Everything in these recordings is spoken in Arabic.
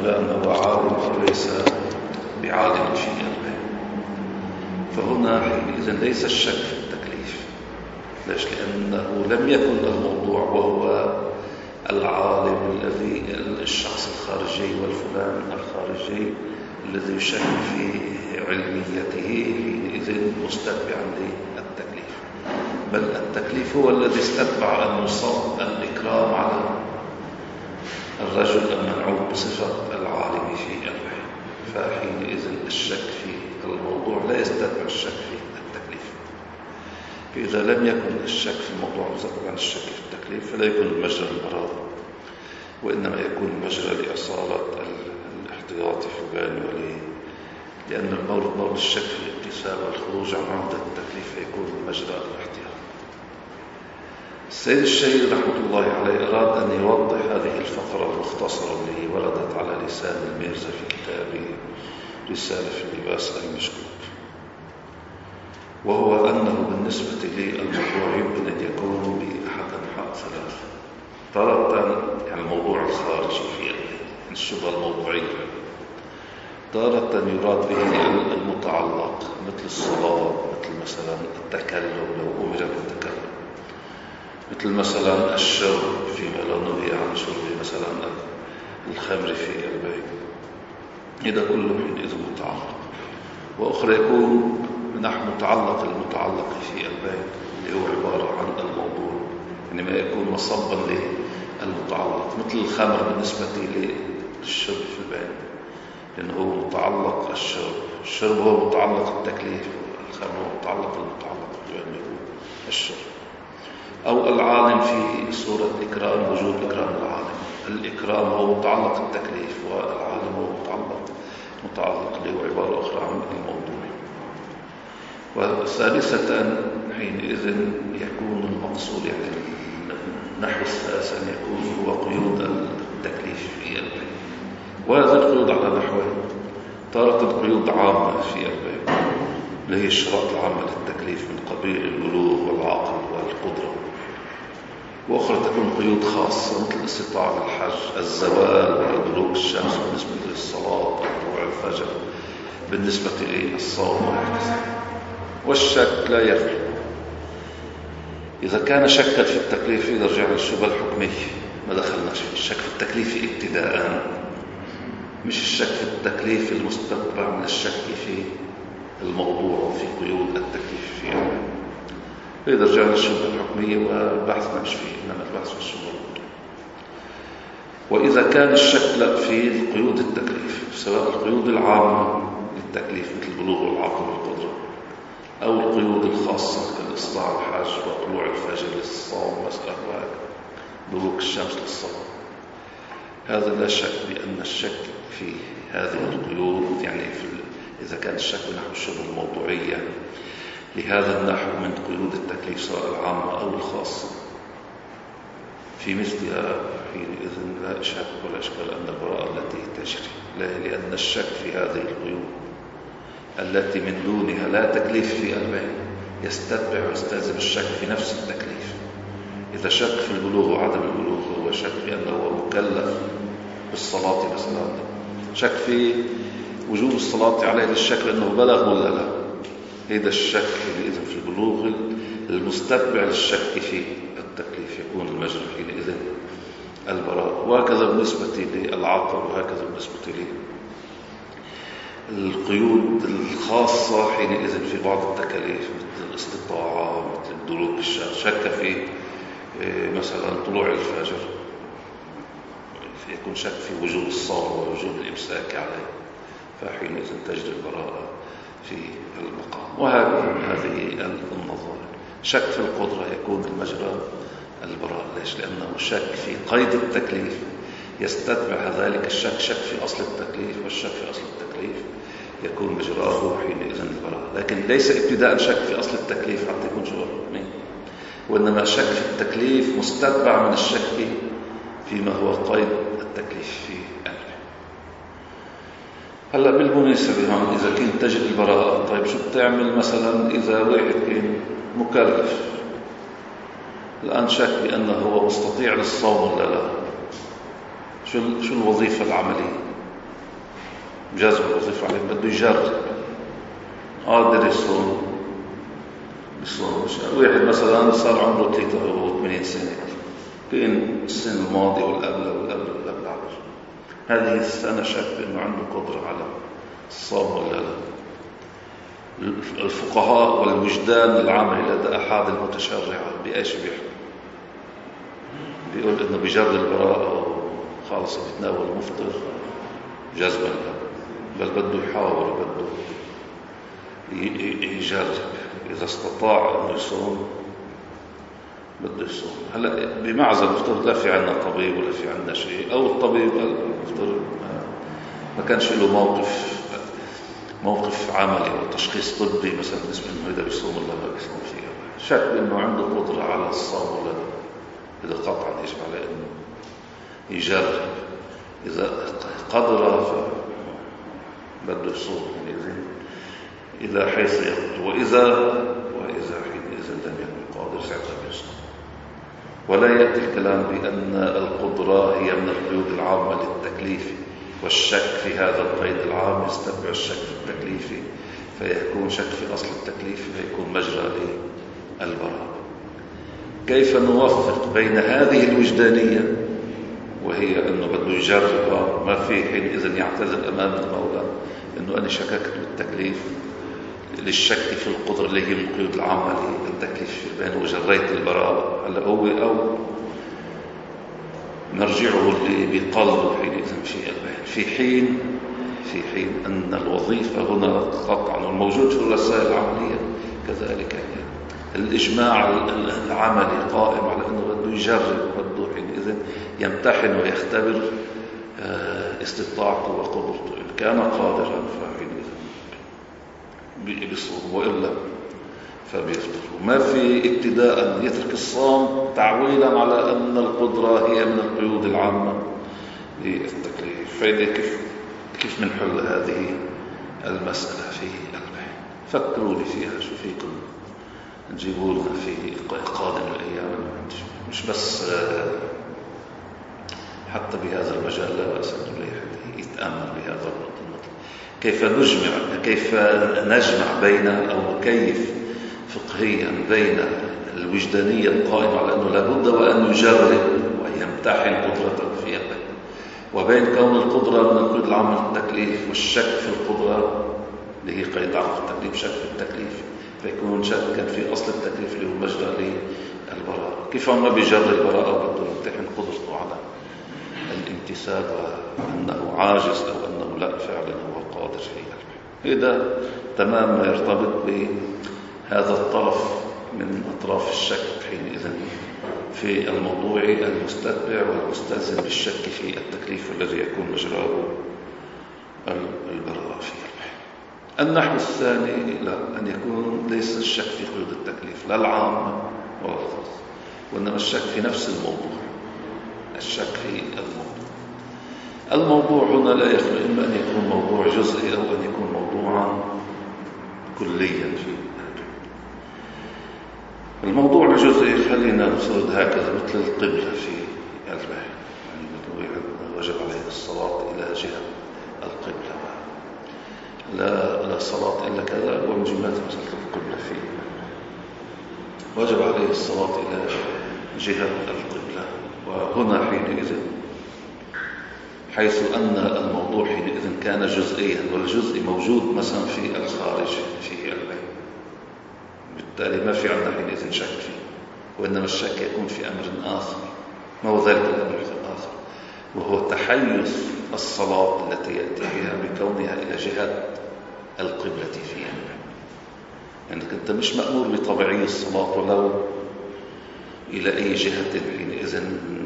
بأنه عالم أو ليس بعالم في قلبه. فهنا حينئذ ليس الشك في التكليف. ليش؟ لأنه لم يكن الموضوع وهو العالم الذي الشخص الخارجي والفلان الخارجي الذي يشك في علميته حينئذ مستتبعا للتكليف، بل التكليف هو الذي استتبع أن يصب الإكرام على الرجل المنعوت بصفة العالم في قلبه. فحينئذ الشك في الموضوع لا يستتبع الشك في التكليف. فإذا لم يكن الشك في الموضوع مستتبعا الشك في التكليف فلا يكون المجرى للبراءة، وإنما يكون المجرى لإصالة الاحتياط في البال لأن المورد الشك في الامتثال والخروج عن عمدة التكليف فيكون مجرى الاحتياط. السيد الشهيد رحمة الله عليه أراد أن يوضح هذه الفقرة المختصرة التي وردت على لسان الميرزا في كتابه رسالة في اللباس المشكوك، وهو أنه بالنسبة للموضوع يمكن أن يكون بأحد أنحاء ثلاثة. تارة يعني الموضوع الخارجي في الشبهة الموضوعية، تارة يراد به المتعلق مثل الصلاة، مثل مثلا التكلم لو أمر بالتكلم، مثل مثلا الشرب فيما لا نهي عن شرب مثلا الخمر في البيت، إذا كله حينئذ متعلق. وأخرى يكون نحو المتعلق في البيت اللي هو عبارة عن الموضوع، يعني ما يكون مصبا للمتعلق، مثل الخمر بالنسبة للشرب في البيت لأنه هو متعلق الشرب هو متعلق التكليف، الخمر هو متعلق المتعلق الشرب. أو العالم في صورة إكرام، وجود إكرام العالم، الإكرام هو متعلق التكليف والعالم هو متعلق له عبارة أخرى عن الموضوع. وثالثة حينئذ يكون المقصود يعني نحو الثالث أن يكون هو قيود التكليف في البيت، وهذه القيود على نحوين: تارة قيود عامة في البيت اللي هي الشروط العامة للتكليف من قبيل البلوغ والعقل والقدرة، وأخرى تكون قيود خاصة مثل الاستطاعة بالحج، الزوال ودلوك الشمس بالنسبة للصلاة، طلوع الفجر بالنسبة للصوم وهكذا. والشك لا يخلو. إذا كان شكا في التكليف إذا رجعنا للشبهة الحكمية ما دخلناش في الشك في التكليف ابتداء، مش الشك في التكليف المستتبع من الشك في الموضوع وفي قيود التكليف فيها. إذا رجعنا للشبهة الحكمية وبحثنا مش فيه، إنما البحث في الشبهة الحكمية. وإذا كان الشك لا في قيود التكليف، سواء القيود العامة للتكليف مثل البلوغ والعقل والقدرة، أو القيود الخاصة كالاستطاعة الحج وطلوع الفجر للصوم مسألة دلوك الشمس للصلاة، هذا لا شك بأن الشك في هذه القيود يعني إذا كان الشك نحو الشبهة الموضوعية لهذا النحو من قيود التكليف سواء العامة أو الخاصة في مثلها حينئذ لا إشكال ولا إشكال أن البراءة التي تجري، لأن الشك في هذه القيود التي من دونها لا تكليف في البين يستتبع ويستلزم الشك في نفس التكليف. إذا شك في البلوغ وعدم البلوغ هو شك بأنه مكلف بالصلاة مثلا، شك في وجوب الصلاة عليه للشك لأنه بلغ ولا لا، هذا الشك حينئذ في البلوغ المستتبع للشك في التكليف يكون المجرى حينئذ البراءة. وهكذا بالنسبة للعقل، وهكذا بالنسبة للقيود الخاصة حينئذ في بعض التكاليف مثل الاستطاعة مثل الدلوك الشمس، شك في مثلا طلوع الفجر يكون شك في وجوب الصوم ووجوب الإمساك عليه، فحينئذ تجري البراءة في المقام. وهذه النظائر. شك في القدرة يكون المجرى البراءة. ليش؟ لأنه شك في قيد التكليف يستتبع ذلك الشك في أصل التكليف، والشك في أصل التكليف يكون مجراه حينئذ البراءة. لكن ليس ابتداء شك في أصل التكليف حتى يكون شبهة حكمية، وإنما شك في التكليف مستتبع من الشك فيما هو قيد التكليف في أمره. هلا بالمناسبة هون إذا كنت تجد البراءة، طيب شو بتعمل مثلا إذا واحد كان مكلف الآن شك بأنه هو مستطيع للصوم ولا لا؟ شو الوظيفة العملية؟ جزم الوظيفة عليه، بده يجرب. قادر يصوم بيصوم. واحد مثلا صار عمره 83 سنة، بين السنة الماضية والقبل والقبل والقبل، هذه السنة شك إنه عنده قدرة على الصوم ولا لا. الفقهاء والوجدان العامة لدى أحد المتشرعة بإيش بيحكم؟ بيقول إنه بجر البراءة خالص بيتناول مفطر جزما، بل بده يحاول، بده يجرب. إذا استطاع إنه يصوم بده يصوم. هلا بمعزل مفترض لا في عنا طبيب ولا في عنا شيء، أو الطبيب مفترض ما كانش له موقف عملي أو تشخيص طبي مثلا بالنسبة إنه إذا بيصوم ولا ما بيصوم فيها، شك إنه عنده قدرة على الصوم ولا لا. إذا قطعا يجب عليه إنه يجرب. إذا قدر بده يصوم إلى حيث يقدر، وإذا حينئذ لم يكن قادر ساعتها بيصوم. ولا يأتي الكلام بأن القدرة هي من القيود العامة للتكليف، والشك في هذا القيد العام يستتبع الشك في التكليف، فيكون شك في أصل التكليف فيكون مجرى للبراءة. كيف نوفق بين هذه الوجدانية وهي أنه بده يجربها، ما في حينئذ يعتذر أمام المولى أنه أنا شككت بالتكليف، للشك في القدرة اللي هي من القيود العامة للتكليف بين وجريت البراءة. هلا هو أو نرجعه اللي بيقلب حينئذ في حين أن الوظيفة هنا قطعا والموجود في الرسائل العملية كذلك، يعني الإجماع العملي قائم على أنه بده يجرب وبده حينئذ يمتحن ويختبر استطاعته وقدرته. إن كان قادرا فحينئذ بيصوم، وإلا فبيفطر. وما في ابتداء يترك الصوم تعويلا على أن القدرة هي من القيود العامة للتكليف. فإذا كيف منحل هذه المسألة في البحث؟ فكروا لي فيها، شو فيكم نجيبوا لنا في قادم الأيام، مش بس حتى بهذا المجال لا بأس أن يتأمل بهذا النقطة. كيف نجمع بين أو نكيف فقهيا بين الوجدانية القائمة على أنه لابد وأن يجرب ويمتحن قدرته في البحث، وبين كون القدرة من القيود العامة للتكليف، والشك في القدرة اللي هي قيد عام التكليف، شك في التكليف فيكون شكا في أصل التكليف اللي هو مجرى للبراءة. كيف ما بيجرب البراءة وبده يمتحن قدرته على الامتثال وأنه عاجز أو أنه لا فعلا هو قادر في البحث. هذا تمام ما يرتبط بهذا الطرف من أطراف الشك حينئذ في الموضوع المستتبع والمستلزم بالشك في التكليف الذي يكون مجراه البراءة في البحث. النحو الثاني لا، أن يكون ليس الشك في قيود التكليف لا العام ولا الخاص، وإنما الشك في نفس الموضوع. الشك في الموضوع هنا لا يخلو إما أن يكون موضوع جزئي أو أن يكون موضوعا كليا. في الموضوع الجزئي خلينا نفرض هكذا مثل القبلة في البحث، يعني وجب عليه الصلاة إلى جهة القبلة، لا صلاة إلا كذا، ومن جملة مسألة القبلة فيه وجب عليه الصلاة إلى جهة القبلة. وهنا حينئذ حيث أن الموضوع حينئذ كان جزئيا، والجزء موجود مثلا في الخارج في البيت، بالتالي ما في عندنا حينئذ شك فيه، وإنما الشك يكون في أمر آخر. ما هو ذلك الأمر الآخر؟ وهو تحيز الصلاة التي يأتي بها بكونها إلى جهة القبلة فيها. يعني أنت مش مأمور بطبيعي الصلاة ولو إلى أي جهة حينئذ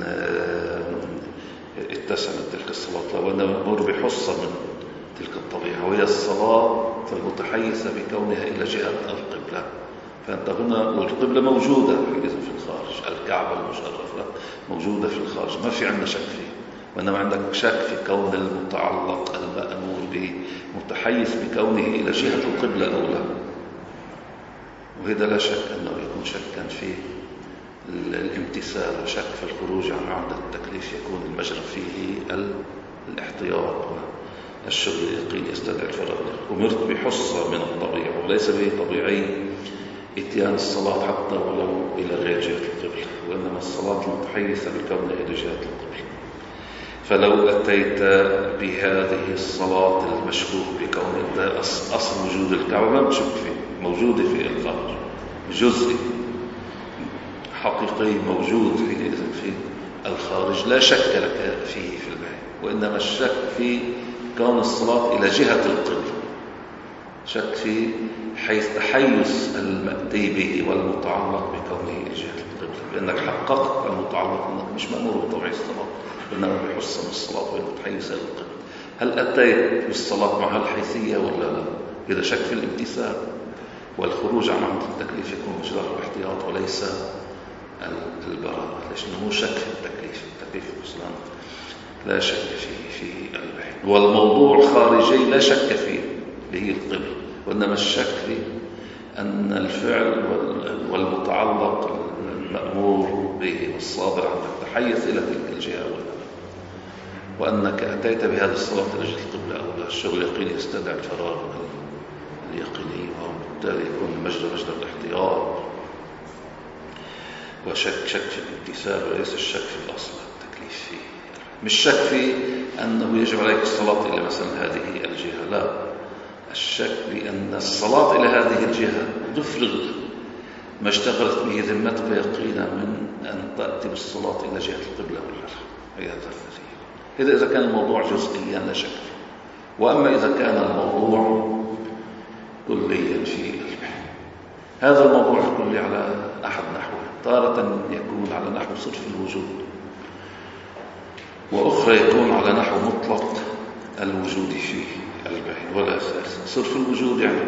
اتسمت تلك الصلاة، لو أنه مأمور بحصة من تلك الطبيعة، وهي الصلاة المتحيزة بكونها إلى جهة القبلة. فأنت هنا والقبلة موجودة حينئذ في الخارج، الكعبة المشرفة موجودة في الخارج، ما في عندنا شك فيه، وإنما عندك شك في كون المتعلق المأمور به متحيز بكونه إلى جهة القبلة أو لا. وهذا لا شك أنه يكون شكا في الامتثال، وشك في الخروج عن عهد التكليف يكون المجرى فيه الاحتياط الشغل اليقيني يستدعي الفراغ. أمرت بحصة من الطبيعة وليس به طبيعي إتيان الصلاة حتى ولو إلى غير جهة القبلة، وإنما الصلاة المتحيثة بكونها إلى جهة القبلة. فلو أتيت بهذه الصلاة المشكوك بكون أصل وجود الكعبة ما بتشك فيه، موجودة في الخارج، جزء حقيقي موجود في الخارج لا شك لك فيه في البيت، وإنما الشك في كون الصلاة إلى جهة القبلة، شك في حيث تحيز المأتي به والمتعلق بكونه إلى جهة القبلة، لأنك حققت المتعلق أنك مش مأمور بطبيعة الصلاة، إنما بحسن الصلاة والمتحيز إلى القبلة. هل أتيت بالصلاة مع الحيثية ولا لا؟ إذا شك في الامتثال والخروج عن عمد التكليف يكون مجرد الاحتياط وليس البراءة. ليش؟ لأنه شك في التكليف أصلا لا شك في البحث، والموضوع خارجي لا شك فيه اللي هي القبلة، وإنما الشك في أن الفعل والمتعلق المأمور به والصادر عن التحيز إلى تلك الجهة وأنك أتيت بهذه الصلاة لأجل القبلة أو لا. الشغل اليقيني يستدعي الفراغ اليقيني، وبالتالي يكون مجرى الاحتياط وشك في الامتثال وليس الشك في الأصل التكليف فيه. مش شك في أنه يجب عليك الصلاة إلى مثلا هذه الجهة، لا، الشك بأن الصلاة إلى هذه الجهة تفرغ ما اشتغلت به ذمتك يقينا من أن تأتي بالصلاة إلى جهة القبلة ولا لا. إذا كان الموضوع جزئيا لا شك فيه. وأما إذا كان الموضوع كليا في البحث، هذا الموضوع الكلي على أحد نحوه، تارة يكون على نحو صرف الوجود، وأخرى يكون على نحو مطلق الوجود فيه البحث ولا أساس. صرف الوجود يعني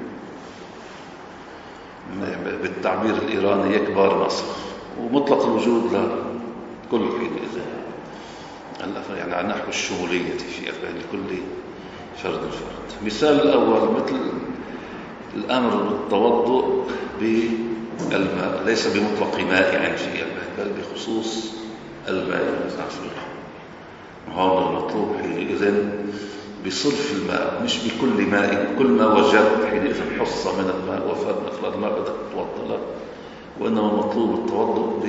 بالتعبير الإيراني يكبر مصر، ومطلق الوجود لا، كل حين إذا يعني على نحو الشمولية في البحث لكل فرد. مثال الأول مثل الأمر بالتوضؤ بالماء، ليس بمطلق مائع في البحث بل بخصوص الماء. هذا المطلوب حينئذ بصرف الماء، مش بكل ماء، كل ما وجدت حينئذ حصة من الماء وفاد من أفراد الماء بدك تتوضأ، وإنما المطلوب التوضؤ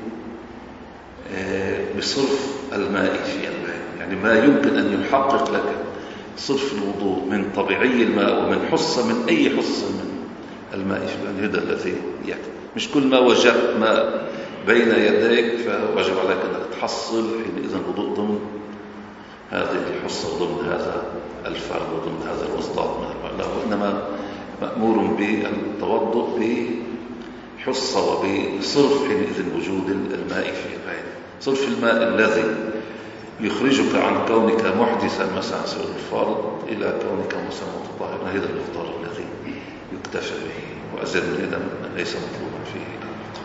بصرف الماء في الماء، يعني ما يمكن أن يحقق لك صرف الوضوء من طبيعي الماء ومن حصة من أي حصة من الماء في هذا الذي يكفي. مش كل ما وجدت ماء بين يديك فوجب عليك أن تحصل حينئذ الوضوء ضمن هذه الحصة وضمن هذا الفرد وضمن هذا الوسطات من الماء، لا، وإنما مأمور بالتوضؤ بحصة وبصرف حينئذ وجود الماء في البين، صرف الماء الذي يخرجك عن كونك محدثا مثلا سوى الفرض إلى كونك مثلا متطهرا، هذا المقدار الذي يكتفى به، وأزيد من هذا ليس مطلوبا فيه.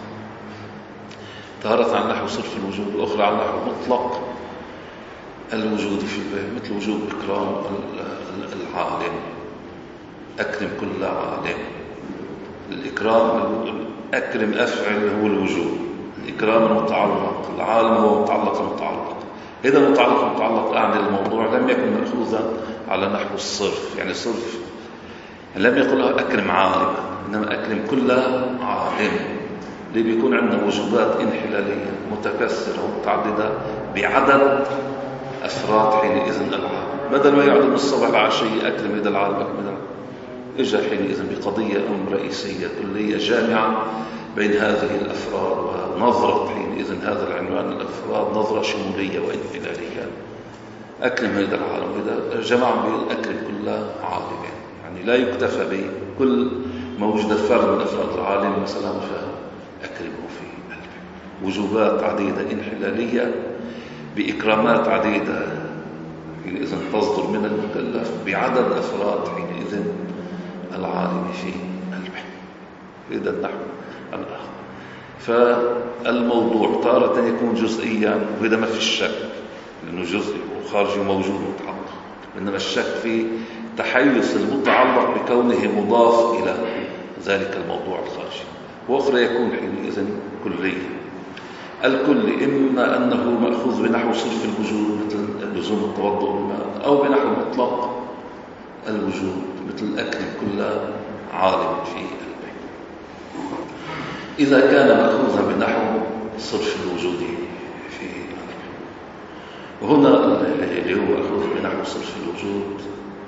تارة عن نحو صرف الوجود، وأخرى عن نحو مطلق الوجود في البيت، مثل وجوب إكرام العالم، أكرم كل عالم. الإكرام أكرم أفعل هو الوجود، الإكرام المتعلق، العالم هو متعلق المتعلق. إذا متعلق أعني الموضوع لم يكن مأخوذا على نحو الصرف، يعني صرف لم يقل أكرم عالم، إنما أكرم كل عالم، اللي بيكون عندنا وجوبات انحلالية متكسرة ومتعددة بعدد أفراد حينئذ العالم، بدل ما يعد من الصبح العشية أكرم هذا العالم أكرم، إجا حينئذ بقضية رئيسية كلية جامعة بين هذه الأفراد، ونظرة حينئذ هذا العنوان الأفراد نظرة شمولية وانحلالية. أكرم هذا العالم، إذا جمع بالأكرم كل عالم، يعني لا يكتفى بكل موجود فرد من أفراد العالم مثلا فأكرمه في قلبه. وجوبات عديدة انحلالية بإكرامات عديدة حينئذ تصدر من المكلف بعدد أفراد حينئذ العالم في قلبه. إذا نحو الآخر، فالموضوع تارة يكون جزئيا، وإذا ما في الشك لأنه جزئي وخارجي موجود متحقق، إنما الشك في تحيز المتعلق بكونه مضاف إلى ذلك الموضوع الخارجي. وأخرى يكون حينئذ كلي، الكل إما أنه مأخوذ بنحو صرف الوجود مثل لزوم التوضؤ بالماء، أو بنحو مطلق الوجود مثل الأكل كل عالم في البيت. إذا كان مأخوذا بنحو صرف الوجود في البيت، وهنا اللي هو مأخوذ بنحو صرف الوجود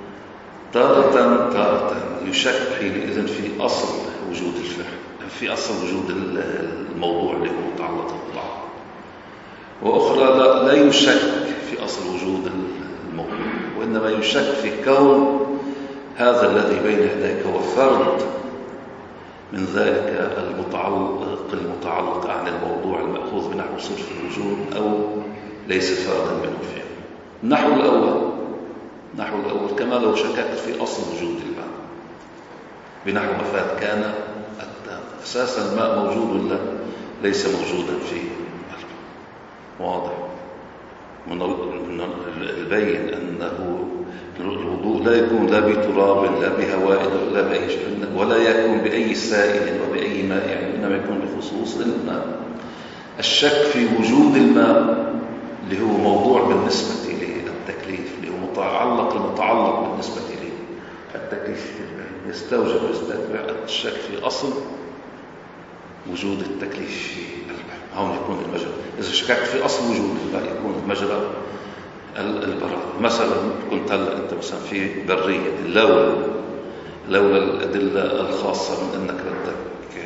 تارة يشك حينئذ في أصل وجود الفعل، في أصل وجود الموضوع اللي هو متعلق بالطاعة، وأخرى لا يشك في أصل وجود الموضوع، وإنما يشك في كون هذا الذي بين يديك هو فرد من ذلك المتعلق عن الموضوع المأخوذ بنحو صرف الوجود، أو ليس فردا منه فيه. النحو الأول كما لو شككت في أصل وجود الماء بنحو مفاد كان التام، أساسا الماء موجود ولا ليس موجودا فيه؟ واضح من البين أنه الوضوء لا يكون لا بتراب لا بهواء ولا بأي شيء، ولا يكون بأي سائل وبأي ماء، يعني إنما يكون بخصوص الماء. الشك في وجود الماء اللي هو موضوع بالنسبة للتكليف، اللي هو المتعلق بالنسبة للتكليف يستوجب ويستتبع الشك في أصل وجود التكليف في الماء. هون يكون المجرى، إذا شككت في أصل وجود الماء يكون المجرى البراءة. مثلا كنت أنت مثلا في برية، لولا الأدلة الخاصة من أنك بدك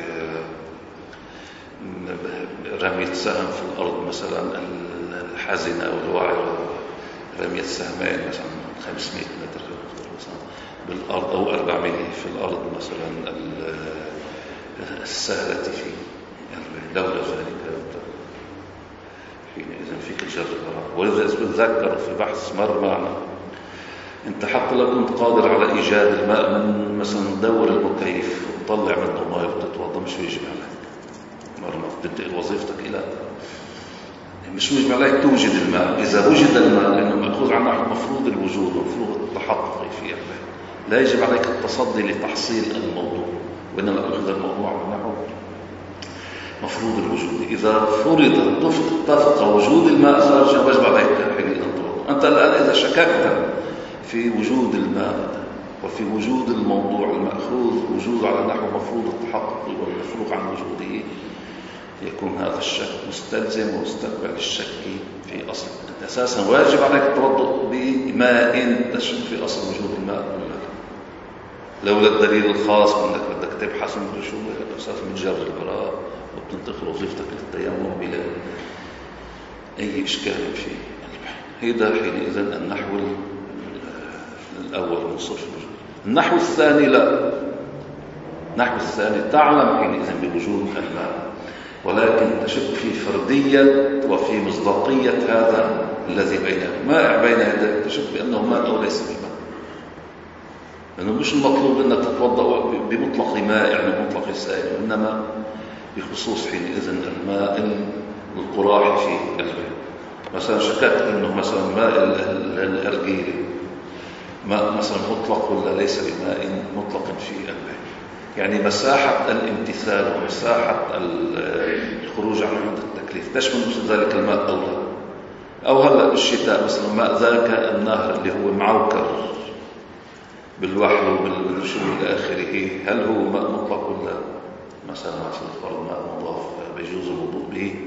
رمية سهم في الأرض مثلا الحزنة والوعرة، رمية سهمين مثلا 500 متر بالأرض أو 400 في الأرض مثلا السهلة فيه، لولا ذلك حينئذ فيك الجر البراءة. ولذا بتذكر في بحث مر معنا، انت حتى لو كنت قادر على ايجاد الماء من مثلا دور المكيف وتطلع منه ماء وتتوضا، مش يجب عليك مرة تنتقل وظيفتك الى مش يجب عليك توجد الماء. اذا وجد الماء لانه ماخوذ عن نحو مفروض الوجود ومفروض التحقق في الماء، لا يجب عليك التصدي لتحصيل الموضوع، وانما اخذ الموضوع عن نحو مفروض الوجود. إذا فرض اتفق وجود الماء خارج واجب عليك حينئذ التوضؤ. أنت الآن إذا شككت في وجود الماء وفي وجود الموضوع المأخوذ وجود على نحو مفروض التحقق والمفروغ عن وجوده، يكون هذا الشك مستلزم ومستتبع للشك في أصل. أنت أساسا واجب عليك التوضؤ بماء تشك في أصل وجود الماء، لولا الدليل الخاص أنك بدك تبحث من شو أساس من جر البراءة وبتنتقل وظيفتك للتيمم بلا أي إشكال في البحث. هذا حينئذ النحو الأول من صرف الوجود. النحو الثاني لا، النحو الثاني تعلم حينئذ بوجود الماء، ولكن تشك في فردية وفي مصداقية هذا الذي ماء بين يديك، تشك بأنه ماء أو ليس بماء، لأنه مش المطلوب أنك تتوضأ بمطلق ماء يعني مطلق سائل، وإنما بخصوص حينئذ الماء القراح في البيت. مثلا شككت أنه مثلا ماء الأرجيل ماء مثلا مطلق ولا ليس بماء مطلق في البيت، يعني مساحة الامتثال ومساحة الخروج عن حدود التكليف تشمل ذلك الماء أو لا. أو هلأ بالشتاء مثلا ماء ذاك النهر اللي هو معوكر بالوحل وبالشو إلى آخره، هل هو ماء مطلق ولا مثلا فرض ماء مضاف بيجوز الوضوء به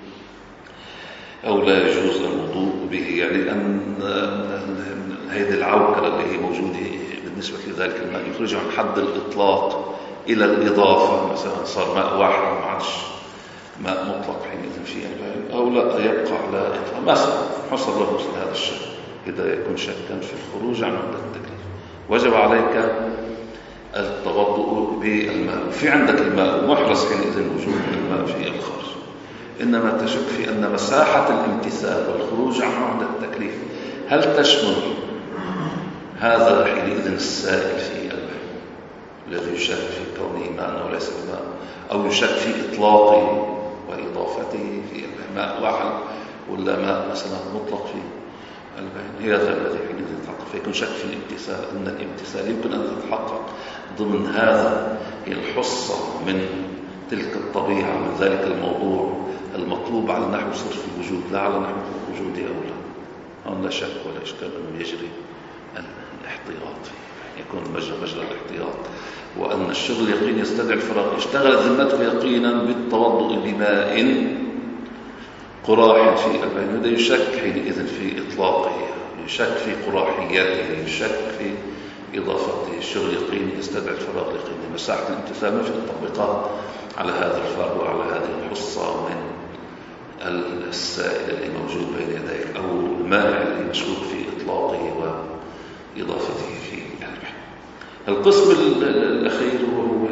أو لا يجوز الوضوء به؟ يعني أن هذه العوكرة اللي هي موجودة بالنسبة لذلك الماء يخرج عن حد الإطلاق إلى الإضافة، مثلا صار ماء واحد ما عادش ماء مطلق حينئذ في الباب، أو لا يبقى على إطلاق مثلا حصل له مثل هذا الشك، إذا يكون شكا في الخروج عن حد التكليف وجب عليك التوضؤ بالماء. وفي عندك الماء محرص حينئذ وجود الماء في الخارج، إنما تشك في أن مساحة الامتثال والخروج عن حد التكليف هل تشمل هذا حينئذ السائل في الماء الذي يشك في كونه ماء وليس بماء، أو يشك في إطلاقه وإضافته في الماء واحد ولا ماء مثلا مطلق في الماء. هذا الذي حينئذ يتحقق، فيكون شك في الامتثال، أن الامتثال يمكن أن تتحقق ضمن هذا الحصة من تلك الطبيعة من ذلك الموضوع المطلوب على نحو صرف الوجود لا على نحو الوجود أولى. هون لا شك ولا إشكال أنه يجري الاحتياط، يكون مجرى الاحتياط، وأن الشغل اليقين يستدعي الفراغ. اشتغل ذمته يقينا بالتوضؤ بماء قراح في الماء، هذا يشك حينئذ في إطلاقه، يشك في قراحيته، يشك في إضافته. الشغل اليقين يستدعي الفراغ اليقيني. مساحة الامتثال ما في تطبيقات على هذا الفرق وعلى هذه الحصة من السائل اللي موجود بين يديك أو المانع اللي مشكوك في إطلاقه وإضافته في البحث. القسم الأخير وهو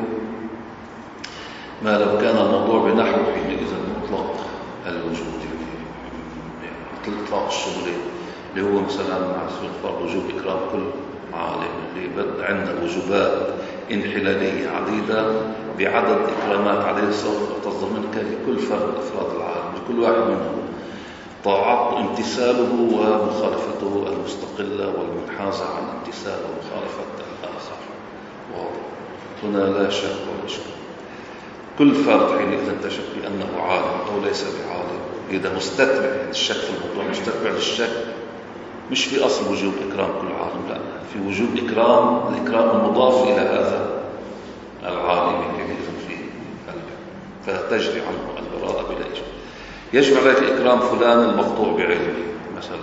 ما لو كان الموضوع بنحو حينئذ مطلق الوجود، إطلاق الشغل اللي هو مثلا مع سبيل وجوب إكرام كل عالم، اللي عندنا وجوبات انحلالية عديدة بعدد إكرامات عديدة سوف تصدر منك لكل فرد أفراد العالم، لكل واحد منهم طاعات امتثاله ومخالفته المستقلة والمنحازة عن امتثال ومخالفة الآخر. واضح هنا لا شك ولا إشكال. كل فرد حينئذ تشك بأنه عالم أو ليس بعالم، إذا مستتبع يعني الشك في الموضوع مستتبع للشك مش في أصل وجوب إكرام كل عالم، لا، في وجوب الإكرام المضاف إلى هذا العالم حينئذ في قلبه، فتجري عنه البراءة بلا إشكال. يجب عليك إكرام فلان المقطوع بعلمه، مثلا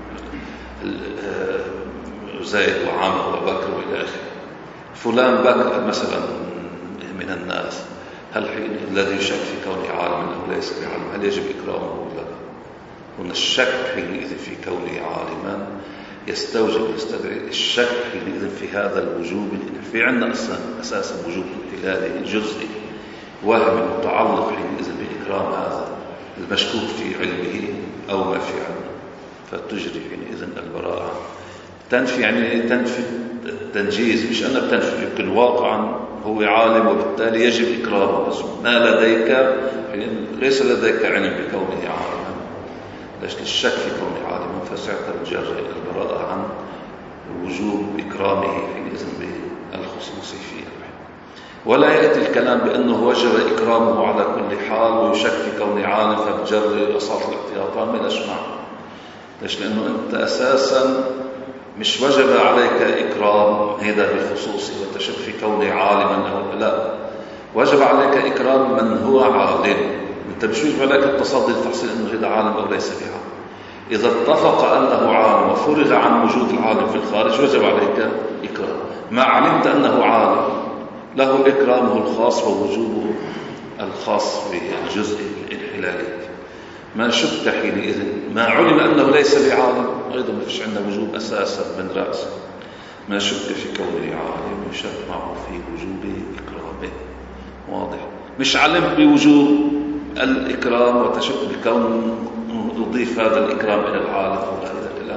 زيد وعمر وبكر وإلى آخره. فلان بكر مثلا من الناس، هل الذي يشك في كونه عالما أو ليس بعالم هل يجب إكرامه ولا لا؟ هنا الشك حينئذ في كونه عالما يستدعي الشك حينئذ في هذا الوجوب. في عندنا أساسا وجوب انحلالي جزئي وهم متعلق حينئذ بإكرام هذا المشكوك في علمه أو ما في علمه، فتجري حينئذ البراءة. تنفي يعني تنفي التنجيز، مش أنها بتنفي، يمكن واقعا هو عالم وبالتالي يجب إكرامه، بس ما لديك ليس لديك علم بكونه عالما، ليش الشك في كونه عالما، فساعتها تجري البراءة عن وجوب إكرامه حينئذ بالخصوصية. ولا يأتي الكلام بأنه وجب إكرامه على كل حال ويشك في كونه عالم فبجري أصالة الاحتياطات، ما يسمع. ليش؟ لأنه أنت أساسا مش وجب عليك إكرام هذا بالخصوص وتشك في كونه عالما أو لا، وجب عليك إكرام من هو عالم. أنت مش وجب عليك التصدي لتحصيل أنه هذا عالم أو ليس بعالم. إذا اتفق أنه عالم وفرغ عن وجود العالم في الخارج وجب عليك إكرام. ما علمت أنه عالم له إكرامه الخاص ووجوبه الخاص بالجزء الانحلالي. ما شك حينئذ ما علم أنه ليس بعالم أيضا ما فيش عندنا وجوب أساسا من رأسه. ما شك في كونه عالم يشك معه في وجوب إكرامه. واضح؟ مش علم بوجوب الإكرام وتشك بكون يضيف هذا الإكرام إلى العالم ولا إلى الكلام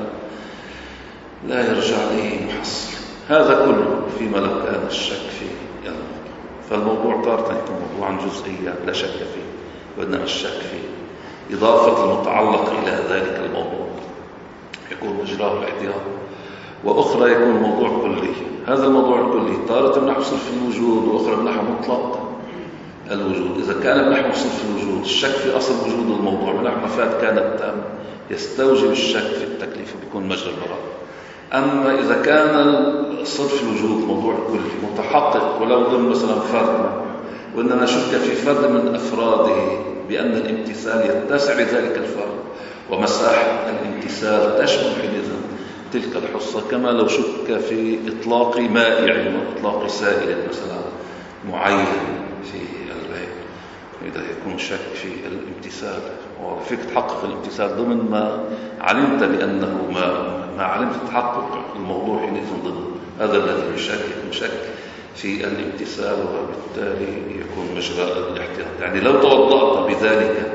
لا يرجع لي محصل. هذا كله فيما لو كان الشك فيه الموضوع. فالموضوع تارة يكون موضوعا جزئيا لا شك فيه، وإنما الشك فيه إضافة المتعلق إلى ذلك الموضوع يكون مجراه الاحتياط، وأخرى يكون موضوع كلي. هذا الموضوع الكلي تارة من نحو صرف الوجود وأخرى من نحو مطلق الوجود. إذا كان من نحو صرف الوجود الشك في أصل وجود الموضوع من نحو مفاد كانت تام يستوجب الشك في التكليف وبيكون مجرى البراءة. أما إذا كان صرف الوجود موضوع كلي متحقق ولو ضمن مثلا فرد وإنما شك في فرد من أفراده بأن الامتثال يتسع لذلك الفرد ومساحة الامتثال تشمل حينئذ تلك الحصة، كما لو شك في إطلاق مائع وإطلاق سائل مثلا معين في البيت، إذا يكون شك في الامتثال وفيك تحقق الامتثال ضمن ما علمت بأنه ما علمت تحقق الموضوع حينئذ ضمن هذا الذي يشك في الامتثال، وبالتالي يكون مجرى الاحتياط. يعني لو توضأت بذلك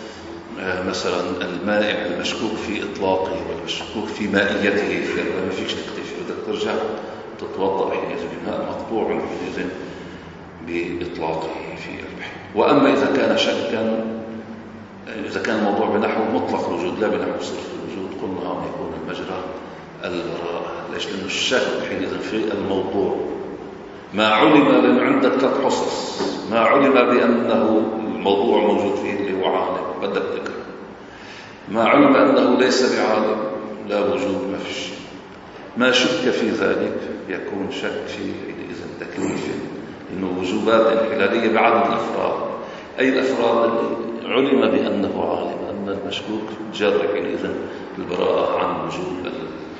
مثلا المائع المشكوك في إطلاقه والمشكوك في مائيته ما فيش تكتفي، بدك ترجع تتوضأ حينئذ بماء مقطوع حينئذ بإطلاقه في البحر. وأما إذا كان شكا، إذا كان الموضوع بنحو مطلق الوجود لا بنحو صرف الوجود، قلنا هون يكون المجرى البراءة. ليش؟ لأنه الشك حينئذ في الموضوع ما علم، لأن عندك 3 حصص. ما علم بأنه الموضوع موجود فيه اللي هو عالم بدك تكره، ما علم أنه ليس بعالم لا وجود ما في شيء، ما شك في ذلك يكون شك في إذن تكليف، إنه وجوبات انحلالية بعدد الأفراد، أي الأفراد اللي علم بأنه عالم، أما المشكوك جرح إذن البراءة عن وجود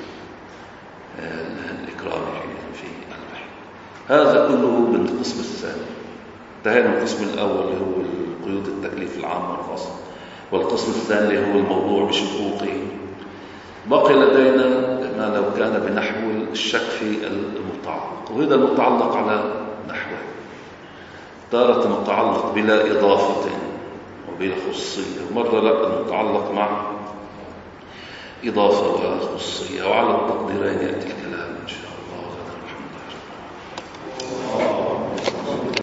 الإكرام في البحث. هذا كله من القسم الثاني. انتهينا من القسم الأول اللي هو قيود التكليف العام والخاص، والقسم الثاني اللي هو الموضوع بشقوقه. بقي لدينا ما لو كان بنحو الشك في المتعلق، وهذا المتعلق على نحوه: تارة متعلق بلا إضافة وبلا خصية، ومرة لا المتعلق مع إضافة وخصية، وعلى التقديرين يأتي الكلام إن شاء الله.